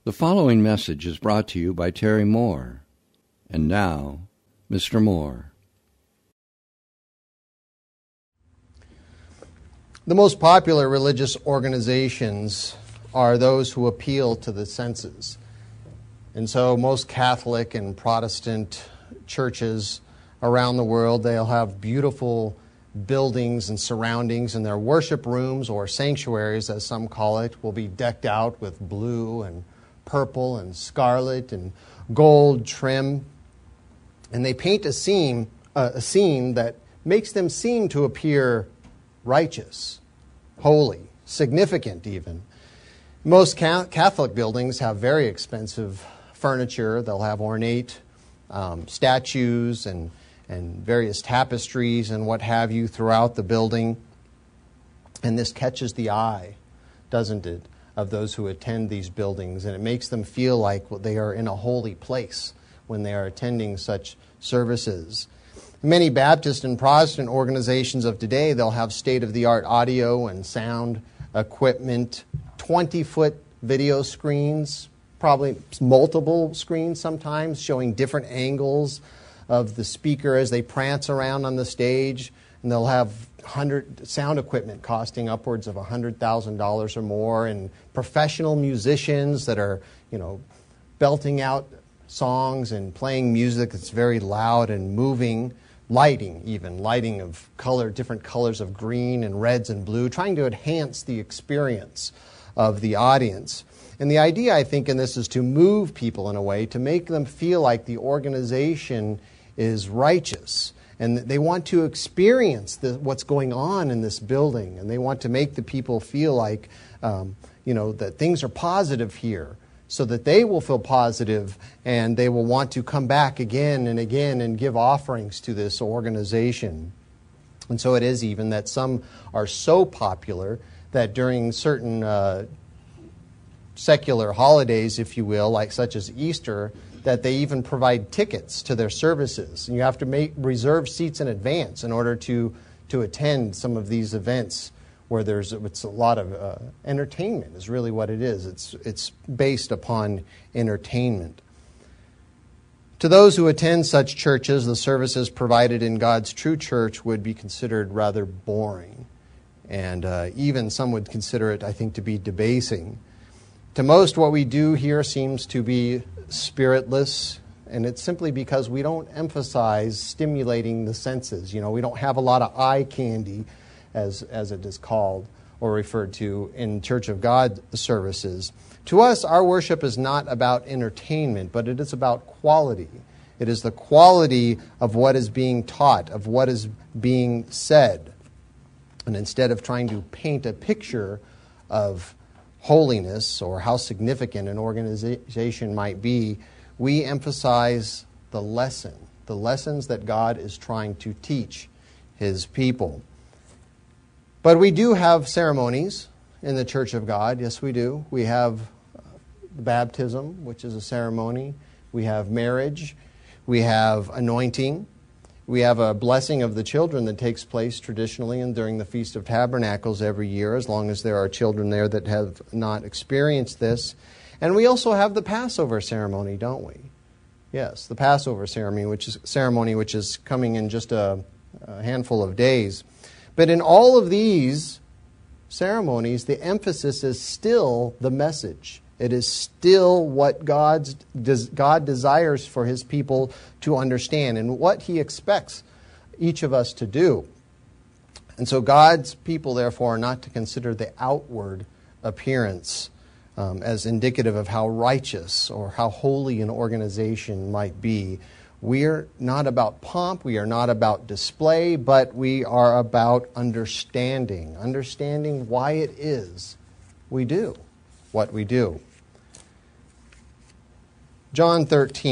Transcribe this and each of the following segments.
The following message is brought to you by Terry Moore. And now, Mr. Moore. The most popular religious organizations are those who appeal to the senses. And so most Catholic and Protestant churches around the world, they'll have beautiful buildings and surroundings, and their worship rooms, or sanctuaries as some call it, will be decked out with blue and purple and scarlet and gold trim. And they paint a scene that makes them seem to appear righteous, holy, significant even. Most Catholic buildings have very expensive furniture. They'll have ornate statues and various tapestries and what have you throughout the building. And this catches the eye, doesn't it, of those who attend these buildings. And it makes them feel like they are in a holy place when they are attending such services. Many Baptist and Protestant organizations of today, they'll have state-of-the-art audio and sound equipment, 20-foot video screens, probably multiple screens sometimes, showing different angles of the speaker as they prance around on the stage. And they'll have sound equipment costing upwards of $100,000 or more, and professional musicians that are, belting out songs and playing music that's very loud and moving. Lighting of color, different colors of green and reds and blue, trying to enhance the experience of the audience. And the idea, I think, in this is to move people in a way, to make them feel like the organization is righteous. And they want to experience what's going on in this building. And they want to make the people feel like, that things are positive here, so that they will feel positive and they will want to come back again and again and give offerings to this organization. And so it is even that some are so popular that during certain secular holidays, if you will, like such as Easter, that they even provide tickets to their services. And you have to reserve seats in advance in order to attend some of these events where it's a lot of entertainment is really what it is. It's based upon entertainment. To those who attend such churches, the services provided in God's true church would be considered rather boring. And even some would consider it, I think, to be debasing. To most, what we do here seems to be spiritless, and it's simply because we don't emphasize stimulating the senses. We don't have a lot of eye candy, as it is called or referred to in Church of God services. To us, our worship is not about entertainment, but it is about quality. It is the quality of what is being taught, of what is being said. And instead of trying to paint a picture of holiness or how significant an organization might be, we emphasize the lessons that God is trying to teach His people. But we do have ceremonies in the Church of God. Yes, we do. We have baptism, which is a ceremony. We have marriage. We have anointing. We have a blessing of the children that takes place traditionally and during the Feast of Tabernacles every year, as long as there are children there that have not experienced this. And we also have the Passover ceremony, don't we? Yes, the Passover ceremony, which is coming in just a handful of days. But in all of these ceremonies, the emphasis is still the message. It is still what God desires for His people to understand and what He expects each of us to do. And so God's people, therefore, are not to consider the outward appearance as indicative of how righteous or how holy an organization might be. We are not about pomp, we are not about display, but we are about understanding why it is we do what we do. John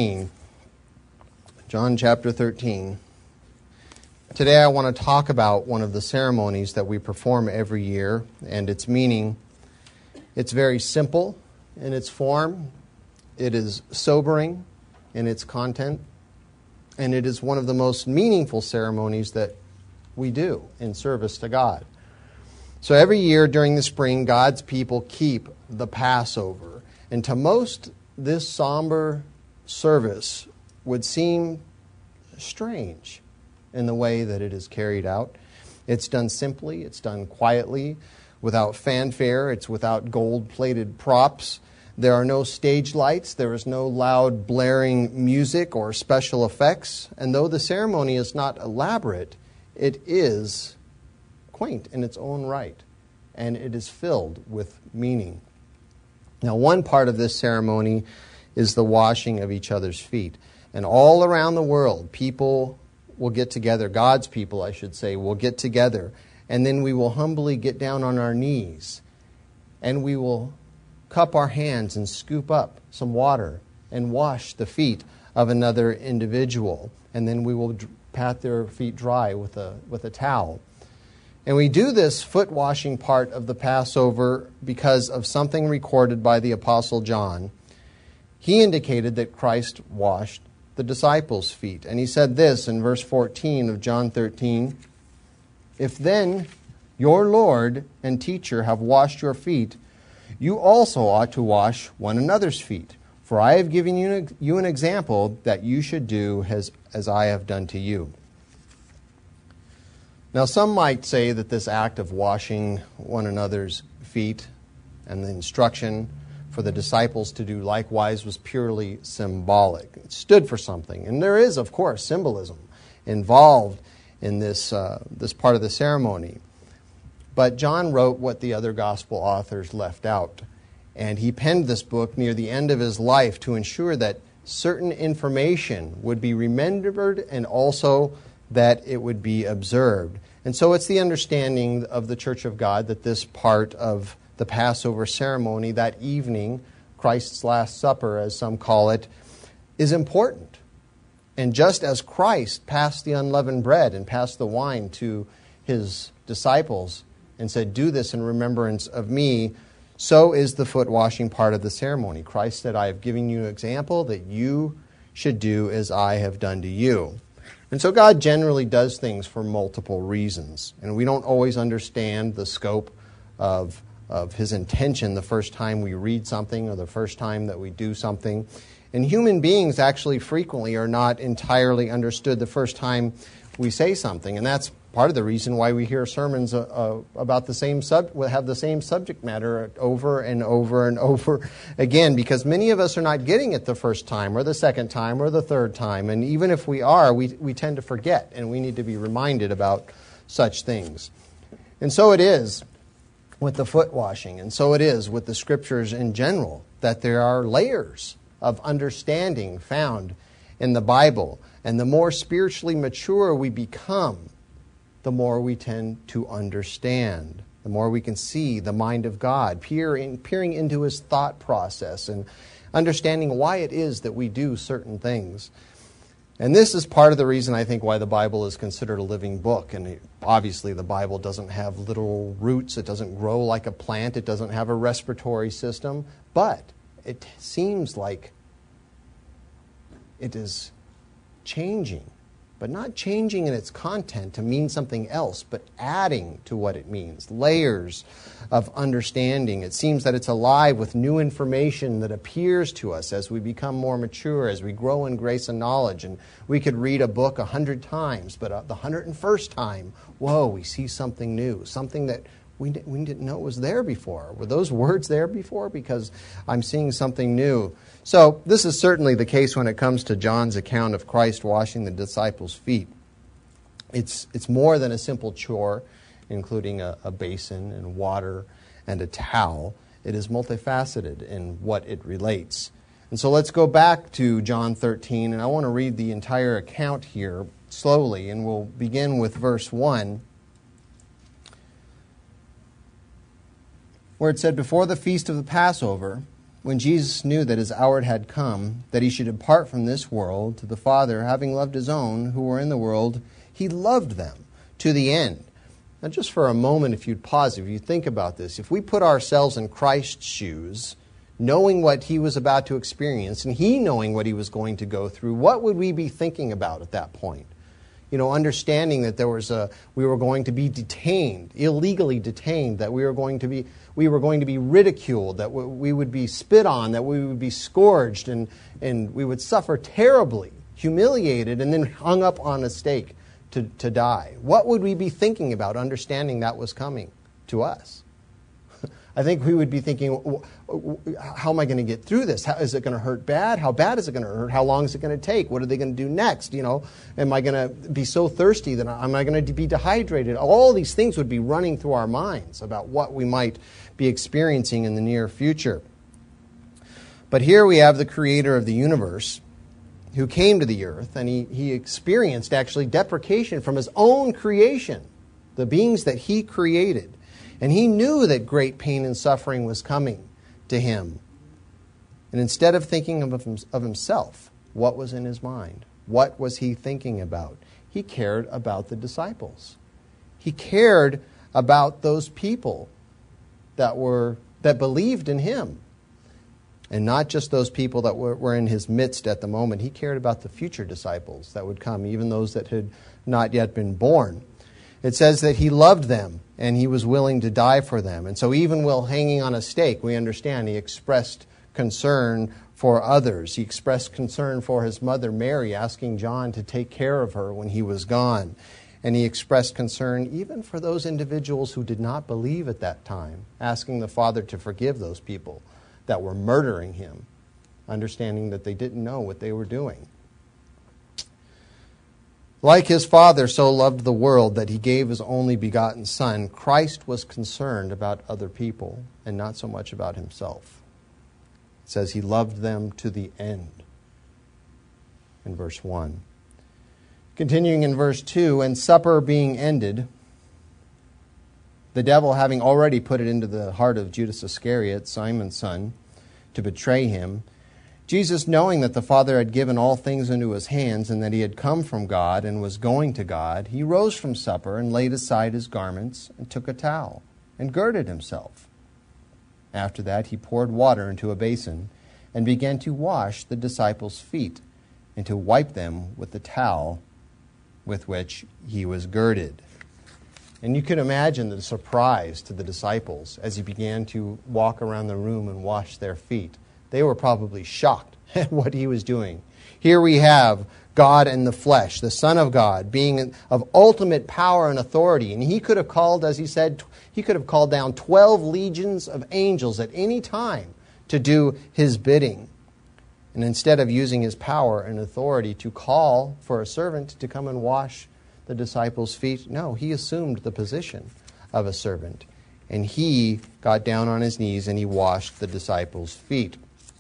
chapter 13. Today I want to talk about one of the ceremonies that we perform every year and its meaning. It's very simple in its form. It is sobering in its content. And it is one of the most meaningful ceremonies that we do in service to God. So every year during the spring, God's people keep the Passover. And to most, this somber service would seem strange in the way that it is carried out. It's done simply, it's done quietly, without fanfare, it's without gold-plated props. There are no stage lights, there is no loud blaring music or special effects. And though the ceremony is not elaborate, it is quaint in its own right, and it is filled with meaning. Now, one part of this ceremony is the washing of each other's feet. And all around the world, people will get together, God's people, I should say, will get together, and then we will humbly get down on our knees, and we will cup our hands and scoop up some water and wash the feet of another individual. And then we will pat their feet dry with a towel. And we do this foot washing part of the Passover because of something recorded by the Apostle John. He indicated that Christ washed the disciples' feet. And he said this in verse 14 of John 13, "If then your Lord and teacher have washed your feet, you also ought to wash one another's feet. For I have given you an example that you should do as I have done to you." Now, some might say that this act of washing one another's feet and the instruction for the disciples to do likewise was purely symbolic. It stood for something. And there is, of course, symbolism involved in this part of the ceremony. But John wrote what the other gospel authors left out. And he penned this book near the end of his life to ensure that certain information would be remembered and also that it would be observed. And so it's the understanding of the Church of God that this part of the Passover ceremony, that evening, Christ's Last Supper, as some call it, is important. And just as Christ passed the unleavened bread and passed the wine to his disciples and said, "Do this in remembrance of me," so is the foot washing part of the ceremony. Christ said, "I have given you an example that you should do as I have done to you." And so God generally does things for multiple reasons. And we don't always understand the scope of his intention the first time we read something or the first time that we do something. And human beings actually frequently are not entirely understood the first time we say something. And that's part of the reason why we hear sermons about the same have the same subject matter over and over and over again, because many of us are not getting it the first time or the second time or the third time. And even if we are, we tend to forget, and we need to be reminded about such things. And so it is with the foot washing, and so it is with the Scriptures in general, that there are layers of understanding found in the Bible. And the more spiritually mature we become, the more we tend to understand, the more we can see the mind of God, peering into his thought process and understanding why it is that we do certain things. And this is part of the reason, I think, why the Bible is considered a living book. And obviously the Bible doesn't have literal roots, it doesn't grow like a plant, it doesn't have a respiratory system, but it seems like it is changing. But not changing in its content to mean something else, but adding to what it means. Layers of understanding. It seems that it's alive with new information that appears to us as we become more mature, as we grow in grace and knowledge. And we could read a book 100 times, but the 101st time, whoa, we see something new, something that we didn't know was there before. Were those words there before? Because I'm seeing something new. So this is certainly the case when it comes to John's account of Christ washing the disciples' feet. It's more than a simple chore, including a basin and water and a towel. It is multifaceted in what it relates. And so let's go back to John 13, and I want to read the entire account here slowly, and we'll begin with verse 1. Where it said, "Before the feast of the Passover, when Jesus knew that his hour had come, that he should depart from this world to the Father, having loved his own who were in the world, he loved them to the end." Now just for a moment, if you'd pause, if you think about this, if we put ourselves in Christ's shoes, knowing what he was about to experience, and he knowing what he was going to go through, what would we be thinking about at that point? understanding that we were going to be detained, illegally detained, that we were going to be ridiculed, that we would be spit on, that we would be scourged, and we would suffer terribly, humiliated, and then hung up on a stake to die. What would we be thinking about understanding that was coming to us? I think we would be thinking, how am I going to get through this? Is it going to hurt bad? How bad is it going to hurt? How long is it going to take? What are they going to do next? Am I going to be so thirsty that am I going to be dehydrated? All these things would be running through our minds about what we might be experiencing in the near future. But here we have the creator of the universe who came to the earth, and he experienced actually deprecation from his own creation, the beings that he created. And he knew that great pain and suffering was coming to him. And instead of thinking of himself, what was in his mind? What was he thinking about? He cared about the disciples. He cared about those people that believed in him. And not just those people that were in his midst at the moment. He cared about the future disciples that would come, even those that had not yet been born. It says that he loved them and he was willing to die for them. And so even while hanging on a stake, we understand he expressed concern for others. He expressed concern for his mother Mary, asking John to take care of her when he was gone. And he expressed concern even for those individuals who did not believe at that time, asking the Father to forgive those people that were murdering him, understanding that they didn't know what they were doing. Like his Father so loved the world that he gave his only begotten Son, Christ was concerned about other people and not so much about himself. It says he loved them to the end in verse 1. Continuing in verse 2, and supper being ended, the devil having already put it into the heart of Judas Iscariot, Simon's son, to betray him, Jesus, knowing that the Father had given all things into his hands and that he had come from God and was going to God, he rose from supper and laid aside his garments and took a towel and girded himself. After that, he poured water into a basin and began to wash the disciples' feet and to wipe them with the towel with which he was girded. And you can imagine the surprise to the disciples as he began to walk around the room and wash their feet. They were probably shocked at what he was doing. Here we have God in the flesh, the Son of God, being of ultimate power and authority. And he could have called, as he said, he could have called down 12 legions of angels at any time to do his bidding. And instead of using his power and authority to call for a servant to come and wash the disciples' feet, no, he assumed the position of a servant. And he got down on his knees and he washed the disciples' feet.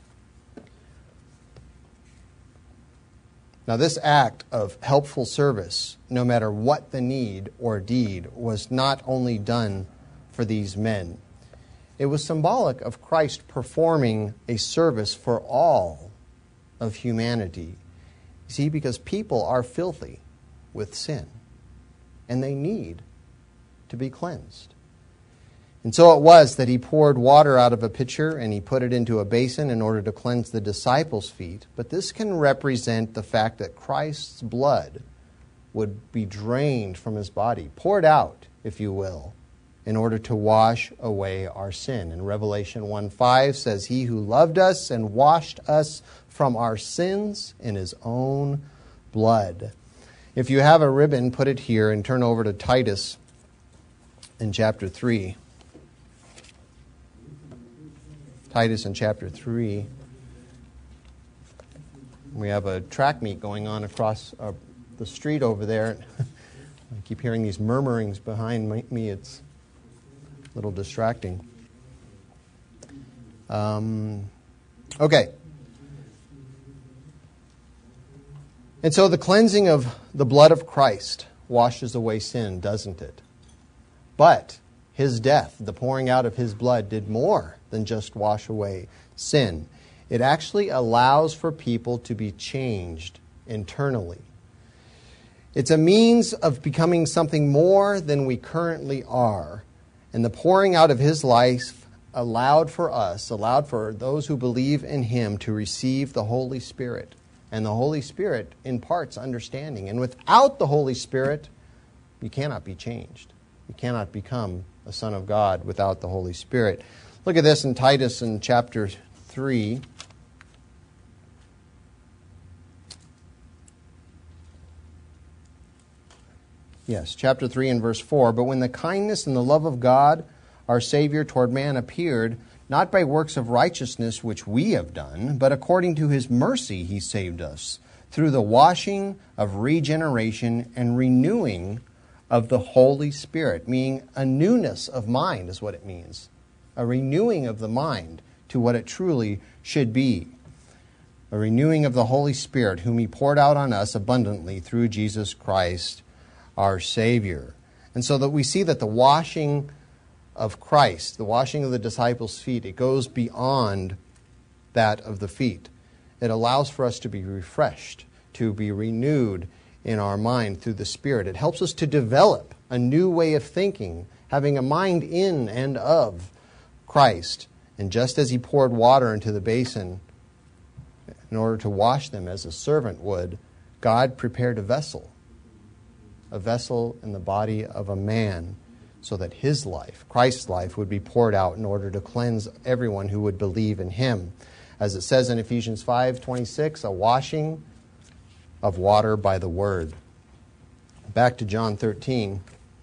Now, this act of helpful service, no matter what the need or deed, was not only done for these men. It was symbolic of Christ performing a service for all of humanity. See, because people are filthy with sin, and they need to be cleansed. And so it was that he poured water out of a pitcher and he put it into a basin in order to cleanse the disciples' feet. But this can represent the fact that Christ's blood would be drained from his body, poured out, if you will, in order to wash away our sin. And Revelation 1:5 says, he who loved us and washed us from our sins in his own blood. If you have a ribbon, put it here and turn over to Titus in chapter 3. Titus in chapter 3. We have a track meet going on across the street over there. I keep hearing these murmurings behind me. It's a little distracting. Okay. And so the cleansing of the blood of Christ washes away sin, doesn't it? But his death, the pouring out of his blood, did more than just wash away sin. It actually allows for people to be changed internally. It's a means of becoming something more than we currently are. And the pouring out of his life allowed for those who believe in him, to receive the Holy Spirit And the Holy Spirit imparts understanding. And without the Holy Spirit, you cannot be changed. You cannot become a son of God without the Holy Spirit. Look at this in Titus in chapter 3. Yes, chapter 3 and verse 4. But when the kindness and the love of God, our Savior, toward man appeared, not by works of righteousness which we have done, but according to his mercy he saved us, through the washing of regeneration and renewing of the Holy Spirit, meaning a newness of mind is what it means. A renewing of the mind to what it truly should be. A renewing of the Holy Spirit, whom he poured out on us abundantly through Jesus Christ, our Savior. And so that we see that the washing of Christ, the washing of the disciples' feet, it goes beyond that of the feet. It allows for us to be refreshed, to be renewed in our mind through the Spirit. It helps us to develop a new way of thinking, having a mind in and of Christ. And just as he poured water into the basin in order to wash them as a servant would, God prepared a vessel in the body of a man, so that his life, Christ's life, would be poured out in order to cleanse everyone who would believe in him. As it says in Ephesians 5:26, a washing of water by the word. Back to John 13.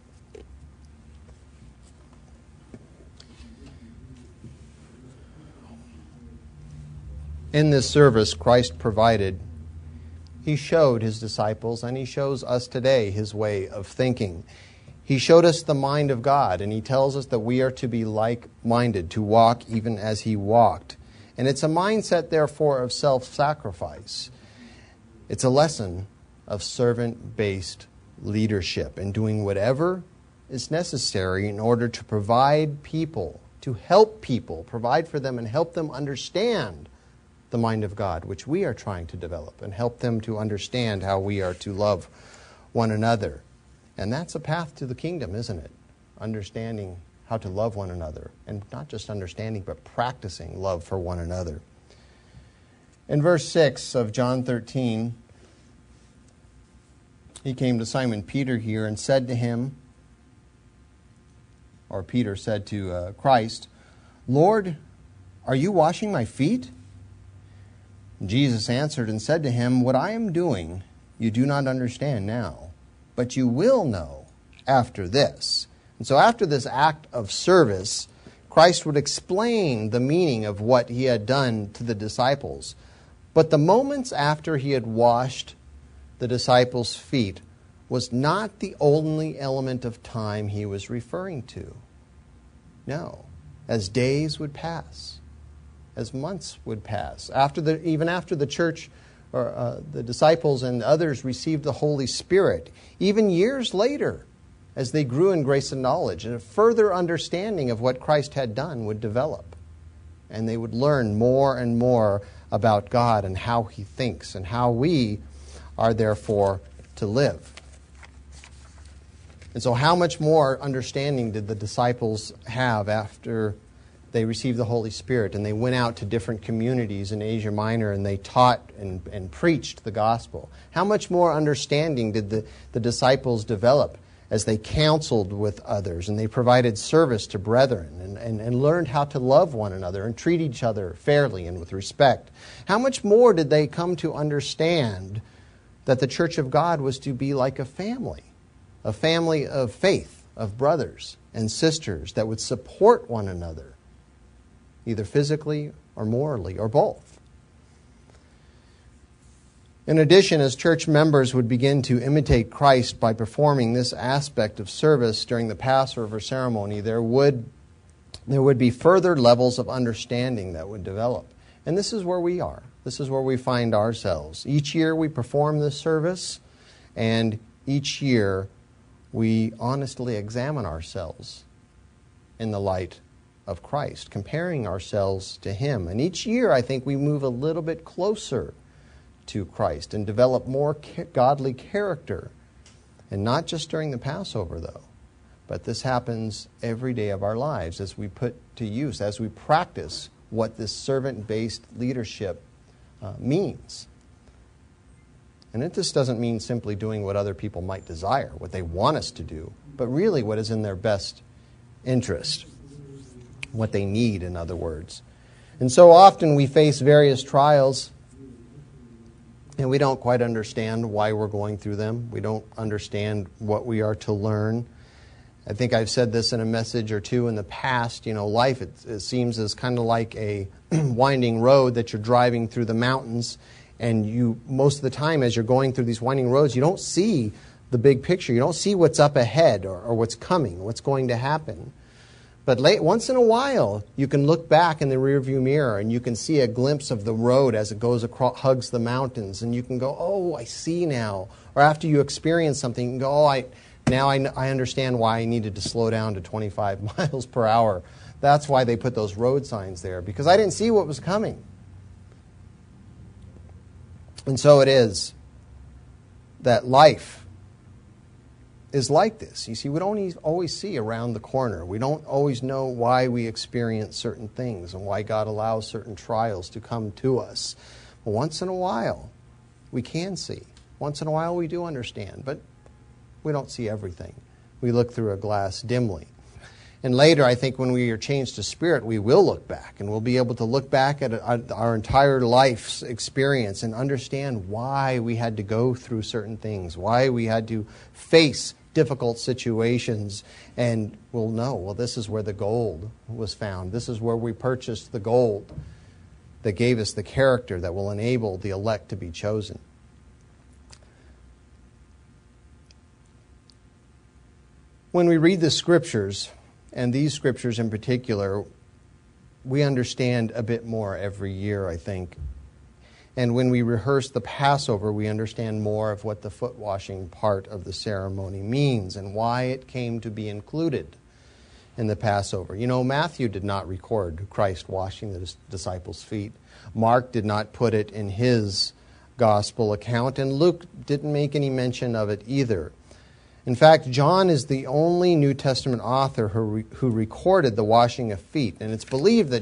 In this service Christ provided, he showed his disciples, and he shows us today his way of thinking. He showed us the mind of God, and he tells us that we are to be like-minded, to walk even as he walked. And it's a mindset, therefore, of self-sacrifice. It's a lesson of servant-based leadership and doing whatever is necessary in order to provide people, to help people, provide for them and help them understand the mind of God, which we are trying to develop, and help them to understand how we are to love one another. And that's a path to the kingdom, isn't it? Understanding how to love one another. And not just understanding, but practicing love for one another. In verse 6 of John 13, he came to Simon Peter here and said to him, or Peter said to Christ, "Lord, are you washing my feet?" Jesus answered and said to him, "What I am doing you do not understand now, but you will know after this." And so after this act of service, Christ would explain the meaning of what he had done to the disciples. But the moments after he had washed the disciples' feet was not the only element of time he was referring to. No. As days would pass, as months would pass, even after the church or the disciples and others received the Holy Spirit, even years later, as they grew in grace and knowledge, and a further understanding of what Christ had done would develop. And they would learn more and more about God and how he thinks and how we are therefore to live. And so how much more understanding did the disciples have after they received the Holy Spirit and they went out to different communities in Asia Minor and they taught and preached the gospel? How much more understanding did the disciples develop as they counseled with others and they provided service to brethren and learned how to love one another and treat each other fairly and with respect? How much more did they come to understand that the church of God was to be like a family of faith, of brothers and sisters that would support one another, either physically or morally or both? In addition, as church members would begin to imitate Christ by performing this aspect of service during the Passover ceremony, there would be further levels of understanding that would develop. And this is where we are. This is where we find ourselves. Each year we perform this service, and each year we honestly examine ourselves in the light of Christ, comparing ourselves to him. And each year I think we move a little bit closer to Christ and develop more godly character. And not just during the Passover, though, but this happens every day of our lives as we put to use, as we practice what this servant-based leadership means. And it just doesn't mean simply doing what other people might desire, what they want us to do, but really what is in their best interest, what they need, in other words. And so often we face various trials, and we don't quite understand why we're going through them. We don't understand what we are to learn. I think I've said this in a message or two in the past. Life, it seems, is kind of like a winding road that you're driving through the mountains. And you, most of the time, as you're going through these winding roads, you don't see the big picture. You don't see what's up ahead or what's coming, what's going to happen. But once in a while, you can look back in the rearview mirror and you can see a glimpse of the road as it goes across, hugs the mountains, and you can go, "Oh, I see now." Or after you experience something, you can go, "Oh, now I understand why I needed to slow down to 25 miles per hour. That's why they put those road signs there, because I didn't see what was coming." And so it is that life is like this. You see, we don't always see around the corner. We don't always know why we experience certain things and why God allows certain trials to come to us. But once in a while, we can see. Once in a while, we do understand, but we don't see everything. We look through a glass dimly. And later, I think when we are changed to spirit, we will look back, and we'll be able to look back at our entire life's experience and understand why we had to go through certain things, why we had to face difficult situations, and we'll know, well, this is where the gold was found. This is where we purchased the gold that gave us the character that will enable the elect to be chosen. When we read the Scriptures, and these Scriptures in particular, we understand a bit more every year, I think. And when we rehearse the Passover, we understand more of what the foot washing part of the ceremony means and why it came to be included in the Passover. Matthew did not record Christ washing the disciples' feet. Mark did not put it in his gospel account, and Luke didn't make any mention of it either. In fact, John is the only New Testament author who recorded the washing of feet. And it's believed that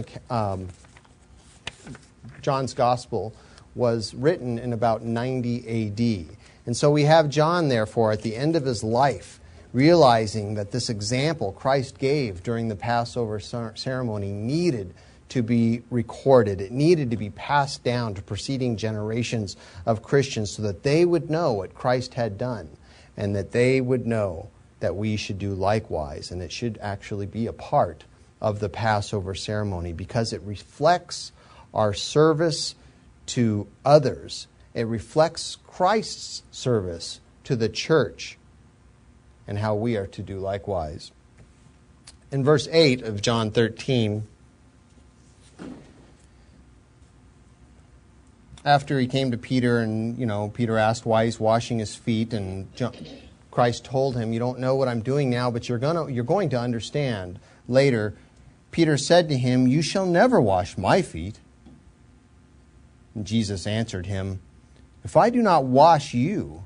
John's gospel was written in about 90 A.D. And so we have John, therefore, at the end of his life, realizing that this example Christ gave during the Passover ceremony needed to be recorded. It needed to be passed down to preceding generations of Christians so that they would know what Christ had done, and that they would know that we should do likewise, and it should actually be a part of the Passover ceremony because it reflects our service to others. It reflects Christ's service to the church and how we are to do likewise. In verse 8 of John 13, after he came to Peter and, Peter asked why he's washing his feet, and Christ told him, "You don't know what I'm doing now, but you're going to understand later." Peter said to him, "You shall never wash my feet." And Jesus answered him, "If I do not wash you,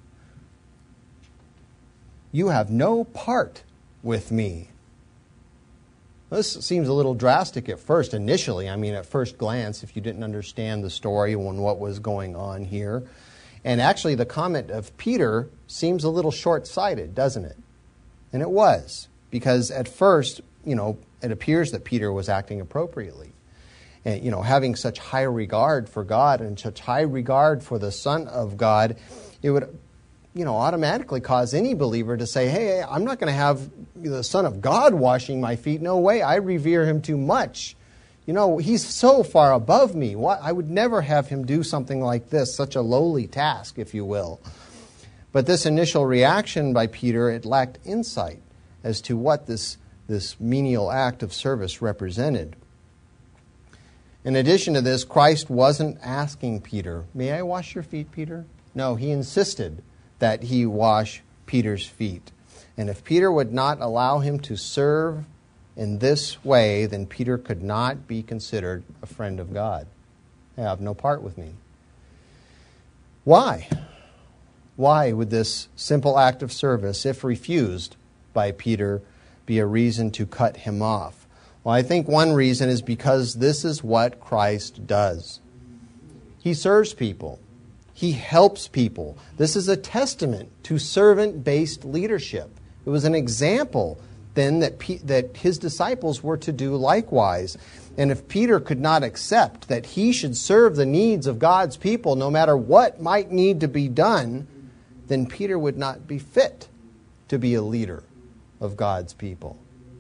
you have no part with me." This seems a little drastic at first, initially. At first glance, if you didn't understand the story and what was going on here. And actually, the comment of Peter seems a little short-sighted, doesn't it? And it was, because at first, it appears that Peter was acting appropriately. And, having such high regard for God and such high regard for the Son of God, it would automatically cause any believer to say, "Hey, I'm not going to have the Son of God washing my feet. No way, I revere him too much. He's so far above me. I would never have him do something like this, such a lowly task, if you will." But this initial reaction by Peter, it lacked insight as to what this menial act of service represented. In addition to this, Christ wasn't asking Peter, "May I wash your feet, Peter?" No, he insisted that he wash Peter's feet. And if Peter would not allow him to serve in this way, then Peter could not be considered a friend of God. They have no part with me. Why? Why would this simple act of service, if refused by Peter, be a reason to cut him off? Well, I think one reason is because this is what Christ does. He serves people. He helps people. This is a testament to servant-based leadership. It was an example then that his disciples were to do likewise. And if Peter could not accept that he should serve the needs of God's people no matter what might need to be done, then Peter would not be fit to be a leader of God's people.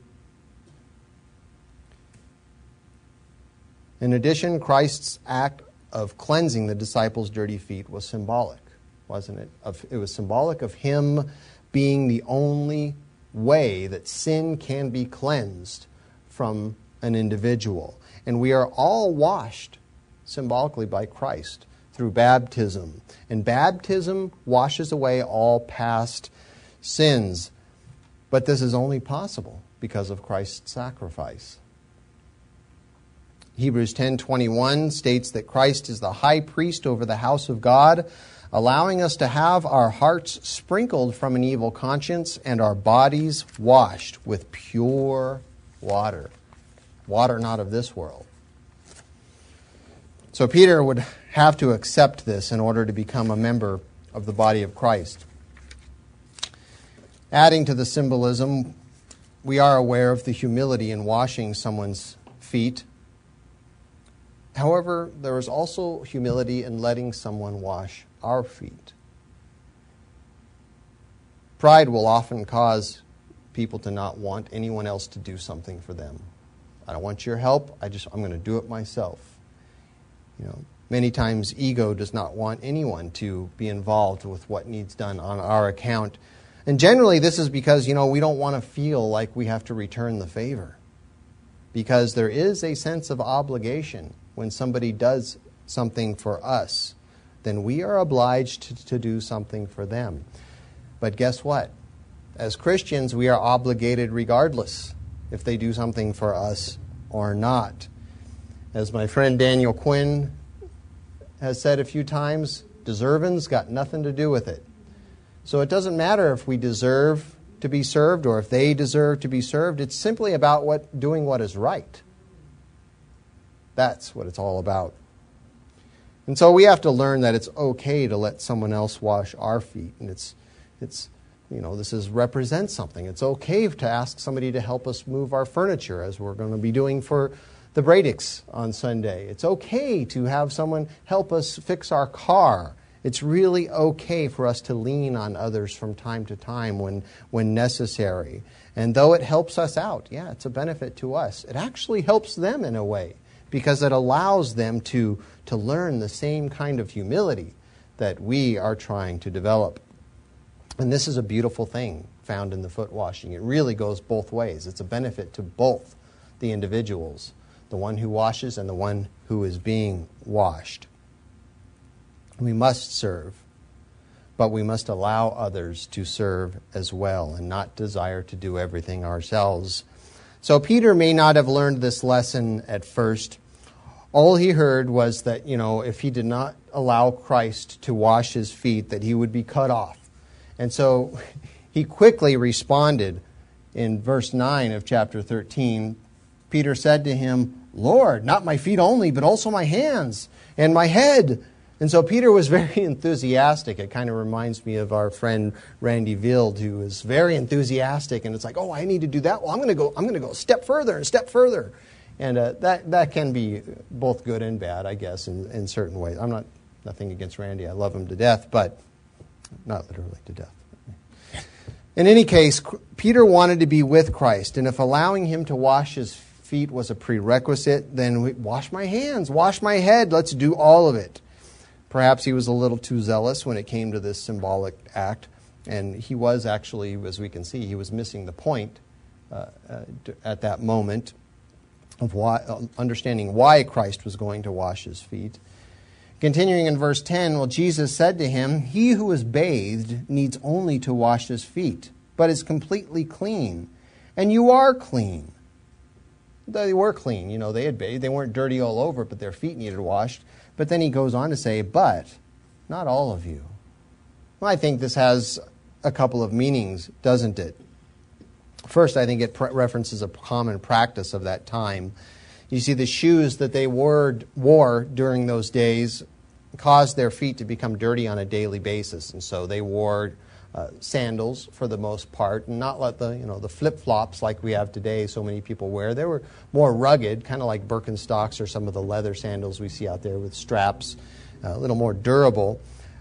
In addition, Christ's act of cleansing the disciples' dirty feet was symbolic, wasn't it? It was symbolic of him being the only way that sin can be cleansed from an individual. And we are all washed symbolically by Christ through baptism. And baptism washes away all past sins. But this is only possible because of Christ's sacrifice. Hebrews 10:21 states that Christ is the high priest over the house of God, allowing us to have our hearts sprinkled from an evil conscience and our bodies washed with pure water. Water not of this world. So Peter would have to accept this in order to become a member of the body of Christ. Adding to the symbolism, we are aware of the humility in washing someone's feet. However, there is also humility in letting someone wash our feet. Pride will often cause people to not want anyone else to do something for them. I don't want your help. I'm going to do it myself. Many times ego does not want anyone to be involved with what needs done on our account. And generally this is because, we don't want to feel like we have to return the favor. Because there is a sense of obligation when somebody does something for us. Then we are obliged to do something for them. But guess what? As Christians, we are obligated regardless if they do something for us or not. As my friend Daniel Quinn has said a few times, deserving's got nothing to do with it. So it doesn't matter if we deserve to be served or if they deserve to be served. It's simply about doing what is right. That's what it's all about. And so we have to learn that it's okay to let someone else wash our feet. And this represents something. It's okay to ask somebody to help us move our furniture, as we're going to be doing for the Bradicks on Sunday. It's okay to have someone help us fix our car. It's really okay for us to lean on others from time to time when necessary. And though it helps us out, it's a benefit to us. It actually helps them in a way, because it allows them to learn the same kind of humility that we are trying to develop. And this is a beautiful thing found in the foot washing. It really goes both ways. It's a benefit to both the individuals, the one who washes and the one who is being washed. We must serve, but we must allow others to serve as well and not desire to do everything ourselves. So Peter may not have learned this lesson at first. All he heard was that, if he did not allow Christ to wash his feet, that he would be cut off. And so he quickly responded in verse 9 of chapter 13. Peter said to him, "Lord, not my feet only, but also my hands and my head." And so Peter was very enthusiastic. It kind of reminds me of our friend Randy Vild, who is very enthusiastic. And it's like, I need to do that. Well, I'm going to go a step further and step further. And that can be both good and bad, I guess, in certain ways. Nothing against Randy. I love him to death, but not literally to death. In any case, Peter wanted to be with Christ. And if allowing him to wash his feet was a prerequisite, then wash my hands, wash my head. Let's do all of it. Perhaps he was a little too zealous when it came to this symbolic act. And he was actually, as we can see, he was missing the point at that moment of understanding why Christ was going to wash his feet. Continuing in verse 10, Jesus said to him, "He who is bathed needs only to wash his feet, but is completely clean. And you are clean." They were clean. They had bathed. They weren't dirty all over, but their feet needed washed. But then he goes on to say, "But not all of you." Well, I think this has a couple of meanings, doesn't it? First, I think it references a common practice of that time. You see, the shoes that they wore during those days caused their feet to become dirty on a daily basis. And so they wore sandals for the most part, and not let the flip-flops like we have today so many people wear. They were more rugged, kind of like Birkenstocks or some of the leather sandals we see out there with straps, a little more durable.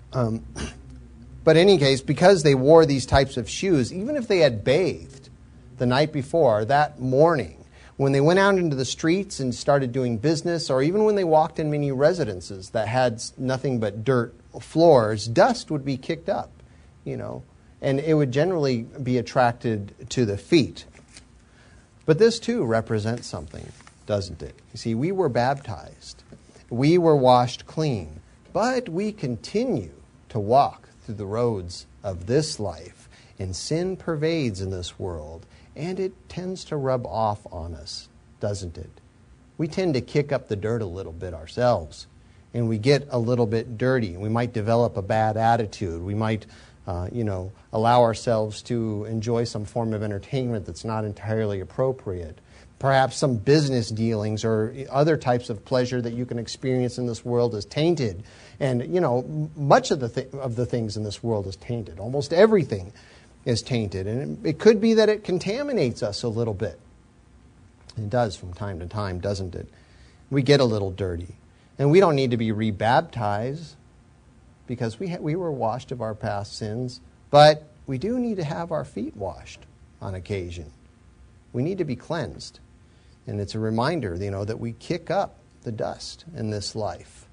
But in any case, because they wore these types of shoes, even if they had bathed the night before, that morning, when they went out into the streets and started doing business, or even when they walked in many residences that had nothing but dirt floors, dust would be kicked up, and it would generally be attracted to the feet. But this too represents something, doesn't it? You see, we were baptized. We were washed clean. But we continue to walk through the roads of this life, and sin pervades in this world, and it tends to rub off on us, doesn't it? We tend to kick up the dirt a little bit ourselves, and we get a little bit dirty. We might develop a bad attitude. We might, allow ourselves to enjoy some form of entertainment that's not entirely appropriate. Perhaps some business dealings or other types of pleasure that you can experience in this world is tainted. And, much of the things in this world is tainted. Almost everything is tainted. And it could be that it contaminates us a little bit. It does from time to time, doesn't it? We get a little dirty. And we don't need to be rebaptized because we were washed of our past sins. But we do need to have our feet washed on occasion. We need to be cleansed. And it's a reminder, that we kick up the dust in this life.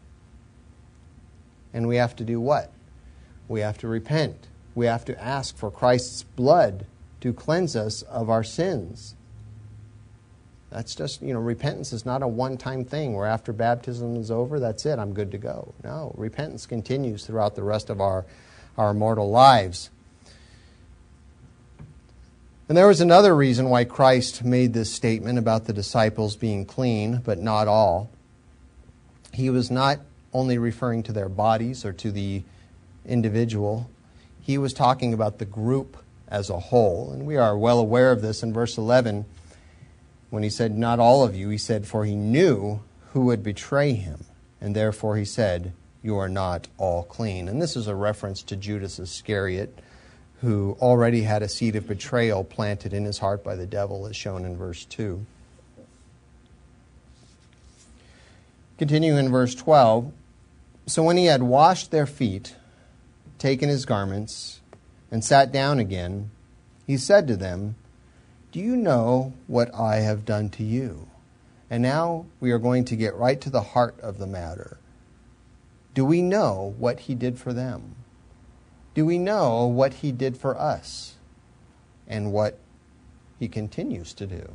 And we have to do what? We have to repent. We have to ask for Christ's blood to cleanse us of our sins. That's just, repentance is not a one-time thing where after baptism is over, that's it, I'm good to go. No, repentance continues throughout the rest of our mortal lives. And there was another reason why Christ made this statement about the disciples being clean, but not all. He was not only referring to their bodies or to the individual. He was talking about the group as a whole. And we are well aware of this in verse 11. When he said, not all of you, he said, for he knew who would betray him. And therefore he said, you are not all clean. And this is a reference to Judas Iscariot, who already had a seed of betrayal planted in his heart by the devil, as shown in verse 2. Continuing in verse 12, so when he had washed their feet, taken his garments, and sat down again, he said to them, do you know what I have done to you? And now we are going to get right to the heart of the matter. Do we know what he did for them? Do we know what he did for us and what he continues to do?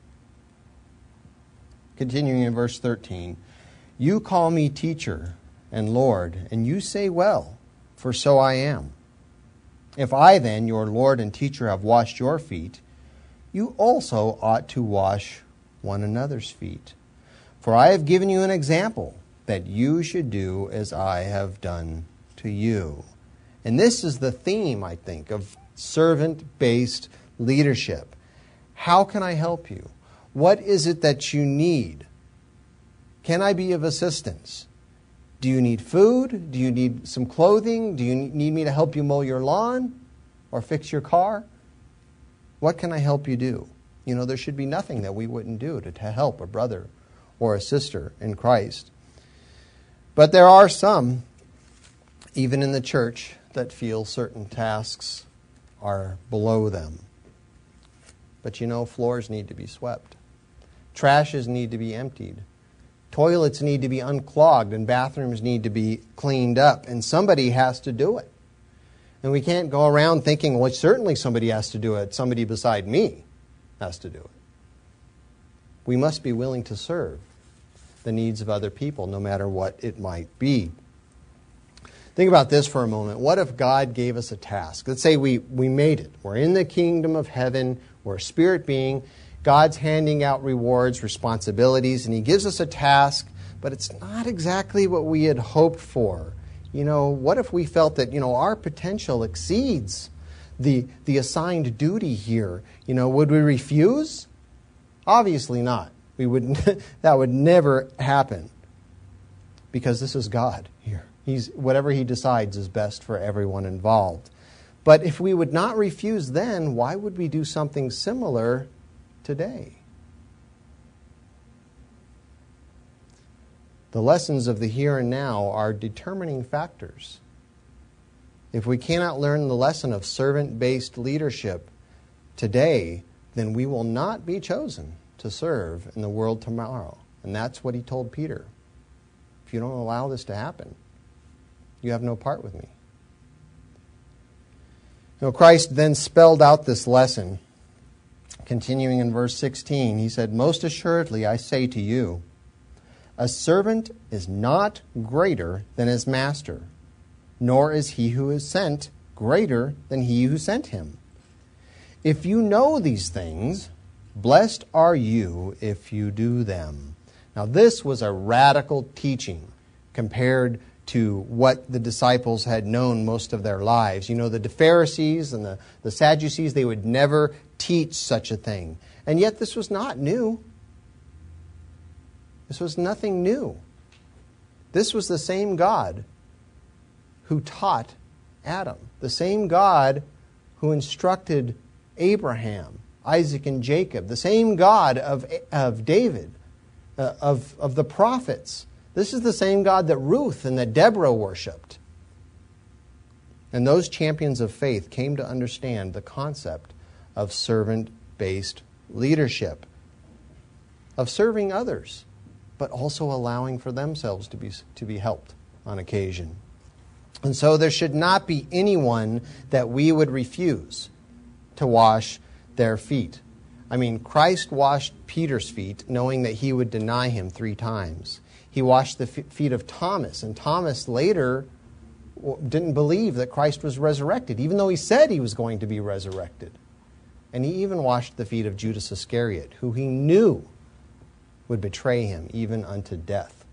Continuing in verse 13, you call me teacher and Lord, and you say well, for so I am. If I then, your Lord and teacher, have washed your feet, you also ought to wash one another's feet. For I have given you an example that you should do as I have done to you. And this is the theme, I think, of servant-based leadership. How can I help you? What is it that you need? Can I be of assistance? Do you need food? Do you need some clothing? Do you need me to help you mow your lawn or fix your car? What can I help you do? There should be nothing that we wouldn't do to help a brother or a sister in Christ. But there are some, even in the church, that feel certain tasks are below them. But floors need to be swept. Trashes need to be emptied. Toilets need to be unclogged and bathrooms need to be cleaned up. And somebody has to do it. And we can't go around thinking, well, certainly somebody has to do it. Somebody beside me has to do it. We must be willing to serve the needs of other people, no matter what it might be. Think about this for a moment. What if God gave us a task? Let's say we made it. We're in the kingdom of heaven. We're a spirit being. God's handing out rewards, responsibilities, and he gives us a task, but it's not exactly what we had hoped for. What if we felt that, our potential exceeds the assigned duty here? Would we refuse? Obviously not. We wouldn't. That would never happen. Because this is God here. Whatever he decides is best for everyone involved. But if we would not refuse then, why would we do something similar today? The lessons of the here and now are determining factors. If we cannot learn the lesson of servant-based leadership today, then we will not be chosen to serve in the world tomorrow. And that's what he told Peter. If you don't allow this to happen, you have no part with me. Christ then spelled out this lesson. Continuing in verse 16, he said, "Most assuredly I say to you, a servant is not greater than his master, nor is he who is sent greater than he who sent him. If you know these things, blessed are you if you do them." Now this was a radical teaching compared to what the disciples had known most of their lives. The Pharisees and the Sadducees, they would never teach such a thing. And yet this was not new. This was nothing new. This was the same God who taught Adam, the same God who instructed Abraham, Isaac, and Jacob, the same God of David, of the prophets. This is the same God that Ruth and that Deborah worshipped. And those champions of faith came to understand the concept of servant-based leadership, of serving others, but also allowing for themselves to be helped on occasion. And so there should not be anyone that we would refuse to wash their feet. Christ washed Peter's feet knowing that he would deny him 3 times. He washed the feet of Thomas, and Thomas later didn't believe that Christ was resurrected, even though he said he was going to be resurrected. And he even washed the feet of Judas Iscariot, who he knew would betray him even unto death.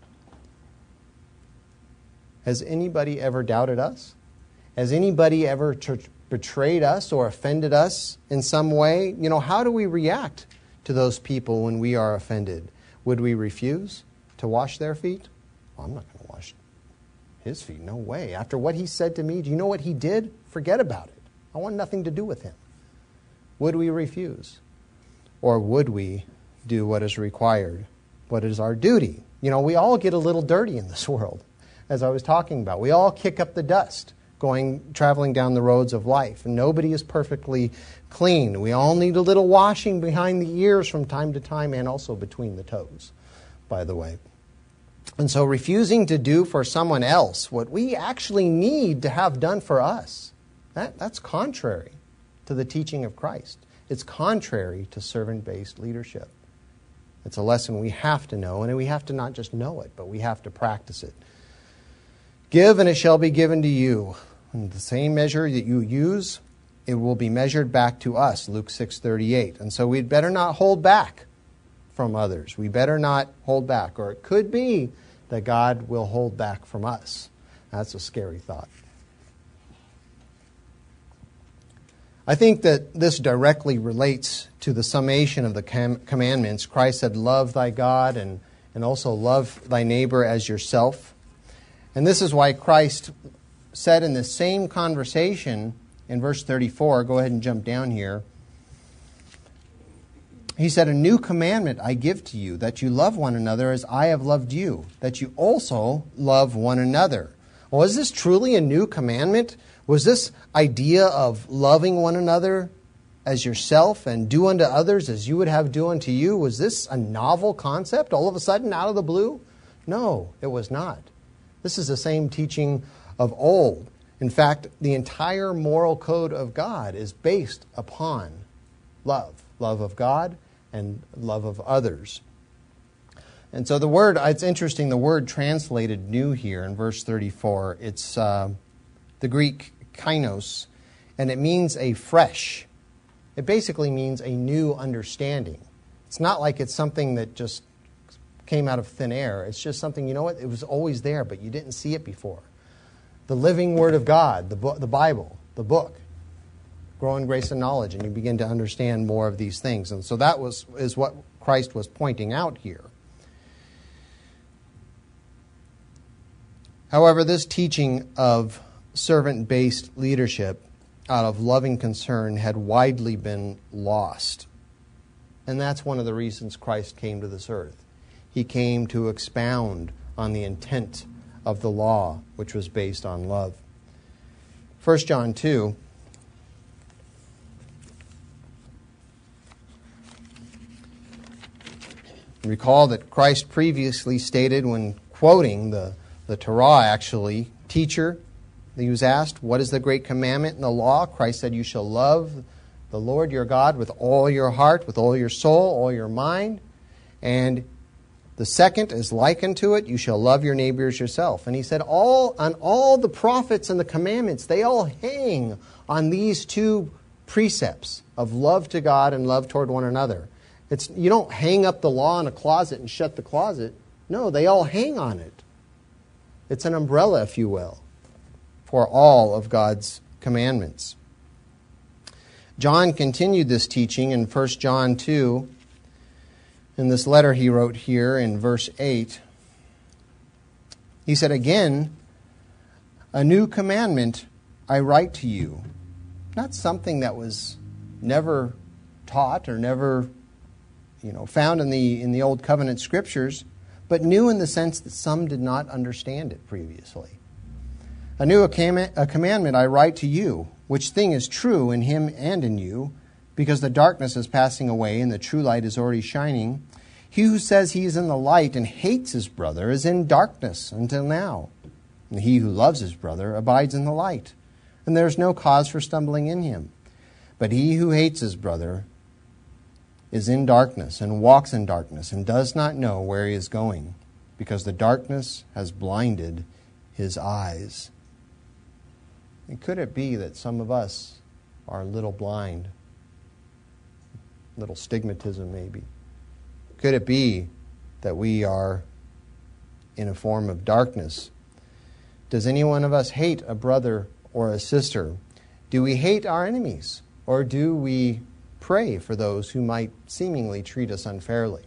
Has anybody ever doubted us? Has anybody ever betrayed us or offended us in some way? How do we react to those people when we are offended? Would we refuse to wash their feet? Well, I'm not going to wash his feet. No way. After what he said to me, do you know what he did? Forget about it. I want nothing to do with him. Would we refuse? Or would we do what is required? What is our duty? We all get a little dirty in this world, as I was talking about. We all kick up the dust traveling down the roads of life. And nobody is perfectly clean. We all need a little washing behind the ears from time to time, and also between the toes, by the way. And so refusing to do for someone else what we actually need to have done for us, that's contrary to the teaching of Christ. It's contrary to servant-based leadership. It's a lesson we have to know, and we have to not just know it, but we have to practice it. Give, and it shall be given to you. And the same measure that you use, it will be measured back to us, Luke 6:38. And so we'd better not hold back from others. We better not hold back. Or it could be that God will hold back from us. That's a scary thought. I think that this directly relates to the summation of the commandments. Christ said, "Love thy God," and also love thy neighbor as yourself. And this is why Christ said in the same conversation in verse 34, go ahead and jump down here. He said, "A new commandment I give to you, that you love one another as I have loved you, that you also love one another." Well, is this truly a new commandment? Was this idea of loving one another as yourself and do unto others as you would have do unto you, was this a novel concept all of a sudden out of the blue? No, it was not. This is the same teaching of old. In fact, the entire moral code of God is based upon love of God and love of others. And so it's interesting, the word translated new here in verse 34, it's the Greek kainos, and it means a fresh. It basically means a new understanding. It's not like it's something that just came out of thin air. It's just something, it was always there, but you didn't see it before. The living Word of God, the Bible, the book, grow in grace and knowledge, and you begin to understand more of these things. And so that is what Christ was pointing out here. However, this teaching of servant-based leadership out of loving concern had widely been lost. And that's one of the reasons Christ came to this earth. He came to expound on the intent of the law, which was based on love. 1 John 2. Recall that Christ previously stated when quoting the Torah, actually, teacher, he was asked, what is the great commandment in the law? Christ said, you shall love the Lord your God with all your heart, with all your soul, all your mind. And the second is likened to it, you shall love your neighbor as yourself. And he said, all the prophets and the commandments, they all hang on these two precepts of love to God and love toward one another. You don't hang up the law in a closet and shut the closet. No, they all hang on it. It's an umbrella, if you will, for all of God's commandments. John continued this teaching in 1 John 2. In this letter he wrote here in verse 8, he said, again, a new commandment I write to you. Not something that was never taught or never found in the Old Covenant Scriptures, but new in the sense that some did not understand it previously. A commandment I write to you, which thing is true in him and in you, because the darkness is passing away and the true light is already shining. He who says he is in the light and hates his brother is in darkness until now. And he who loves his brother abides in the light, and there is no cause for stumbling in him. But he who hates his brother is in darkness and walks in darkness and does not know where he is going, because the darkness has blinded his eyes. And could it be that some of us are a little blind? Little stigmatism, maybe. Could it be that we are in a form of darkness? Does any one of us hate a brother or a sister? Do we hate our enemies? Or do we pray for those who might seemingly treat us unfairly?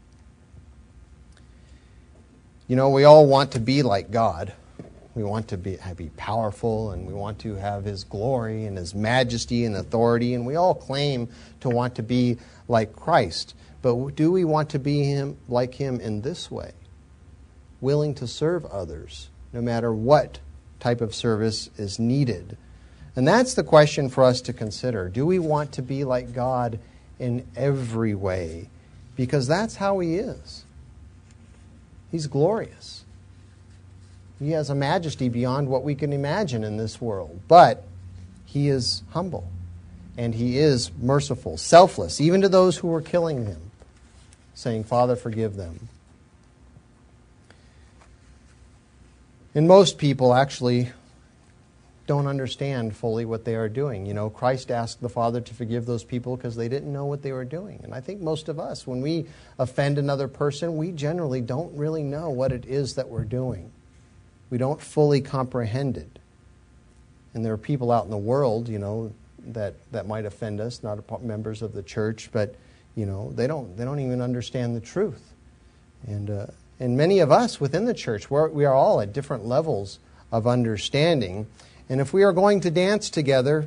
We all want to be like God. We want to be powerful, and we want to have His glory and His majesty and authority, and we all claim to want to be like Christ. But do we want to be like Him in this way? Willing to serve others, no matter what type of service is needed. And that's the question for us to consider. Do we want to be like God in every way? Because that's how He is. He's glorious. He has a majesty beyond what we can imagine in this world. But He is humble. And He is merciful, selfless, even to those who were killing Him, saying, Father, forgive them. And most people actually don't understand fully what they are doing. Christ asked the Father to forgive those people because they didn't know what they were doing. And I think most of us, when we offend another person, we generally don't really know what it is that we're doing. We don't fully comprehend it. And there are people out in the world, that might offend us, not members of the church, but they don't even understand the truth. And many of us within the church, we are all at different levels of understanding. And if we are going to dance together,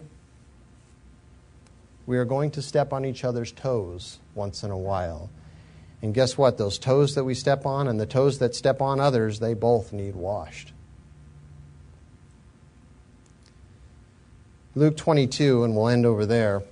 we are going to step on each other's toes once in a while. And guess what? Those toes that we step on and the toes that step on others, they both need washed. Luke 22, and we'll end over there.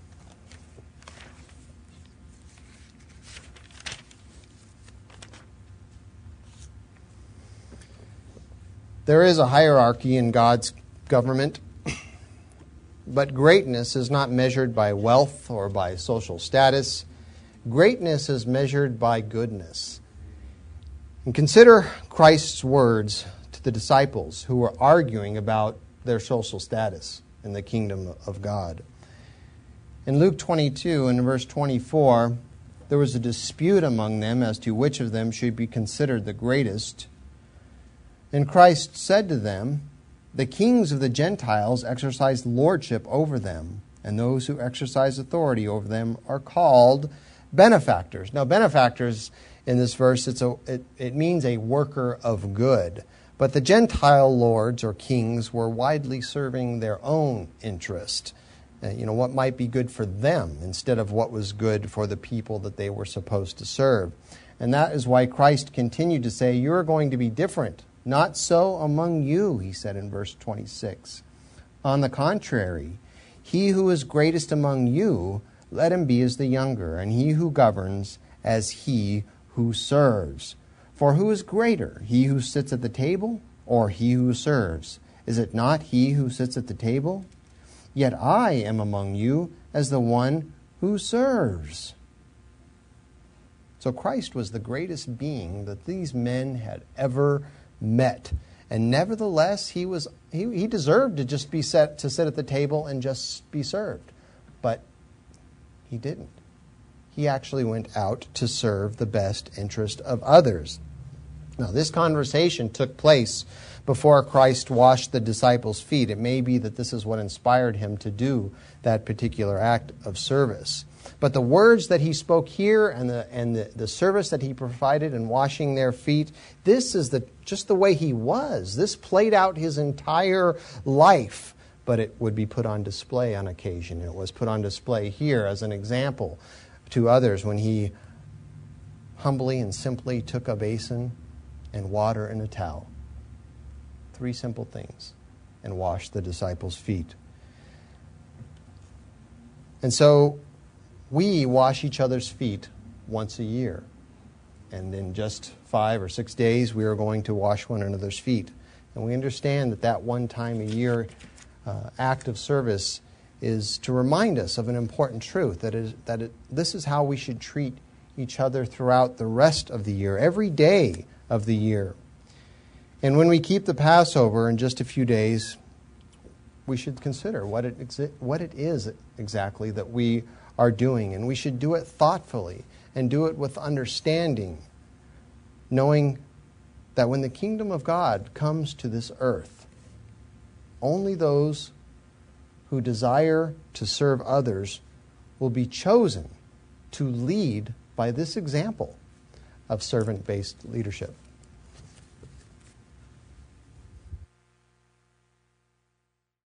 There is a hierarchy in God's government, but greatness is not measured by wealth or by social status. Greatness is measured by goodness. And consider Christ's words to the disciples who were arguing about their social status in the kingdom of God. In Luke 22, in verse 24, there was a dispute among them as to which of them should be considered the greatest. And Christ said to them, the kings of the Gentiles exercise lordship over them, and those who exercise authority over them are called benefactors. Now, benefactors in this verse, it means a worker of good. But the Gentile lords or kings were widely serving their own interest. What might be good for them instead of what was good for the people that they were supposed to serve. And that is why Christ continued to say, "You're going to be different. Not so among you," he said in verse 26. "On the contrary, he who is greatest among you, let him be as the younger, and he who governs as he who serves. For who is greater, he who sits at the table, or he who serves? Is it not he who sits at the table? Yet I am among you as the one who serves." So Christ was the greatest being that these men had ever met. And nevertheless, he deserved to just be set to sit at the table and just be served. But he didn't. He actually went out to serve the best interest of others. Now, this conversation took place before Christ washed the disciples' feet. It may be that this is what inspired him to do that particular act of service. But the words that he spoke here and the service that he provided in washing their feet, this is just the way he was. This played out his entire life, but it would be put on display on occasion. It was put on display here as an example to others when he humbly and simply took a basin and water and a towel. 3 simple things, and washed the disciples' feet. And so we wash each other's feet once a year. And in just 5 or 6 days, we are going to wash one another's feet. And we understand that one time a year act of service is to remind us of an important truth, this is how we should treat each other throughout the rest of the year, every day of the year. And when we keep the Passover in just a few days, we should consider what it is exactly that we are doing. And we should do it thoughtfully and do it with understanding, knowing that when the kingdom of God comes to this earth, only those who desire to serve others will be chosen to lead by this example of servant-based leadership.